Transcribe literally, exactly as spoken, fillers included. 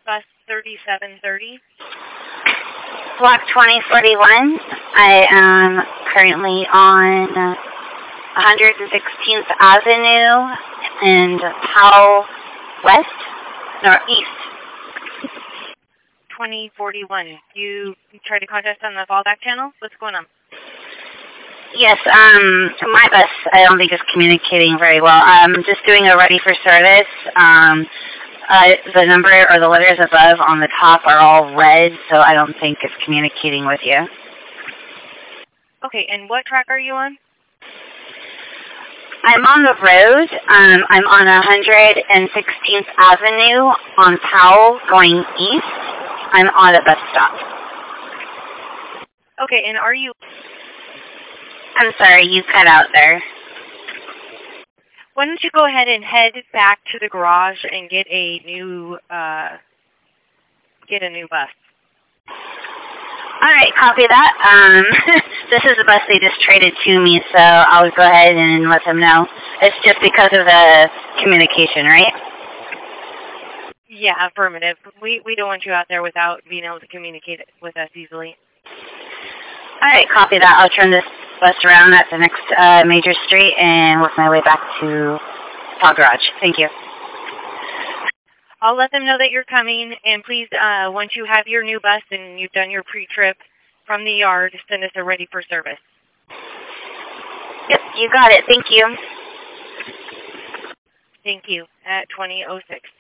bus thirty-seven thirty. Block twenty forty-one. I am currently on one hundred sixteenth Avenue and Powell West, Northeast. twenty forty-one. You tried to contact us on the fallback channel? What's going on? Yes, um, my bus, I don't think is communicating very well. I'm just doing a ready for service. Um, uh, the number or the letters above on the top are all red, so I don't think it's communicating with you. Okay, and what track are you on? I'm on the road. Um, I'm on one hundred sixteenth Avenue on Powell going east. I'm on a bus stop. Okay, and are you... I'm sorry, you cut out there. Why don't you go ahead and head back to the garage and get a new, uh, get a new bus. All right, copy that. Um, this is the bus they just traded to me, so I'll go ahead and let them know. It's just because of the communication, right? Yeah, affirmative. We we don't want you out there without being able to communicate with us easily. All right, copy that. I'll turn this bus around at the next uh, major street and work my way back to Paul Garage. Thank you. I'll let them know that you're coming, and please, uh, once you have your new bus and you've done your pre-trip from the yard, send us a ready for service. Yep, you got it. Thank you. Thank you. At twenty oh six.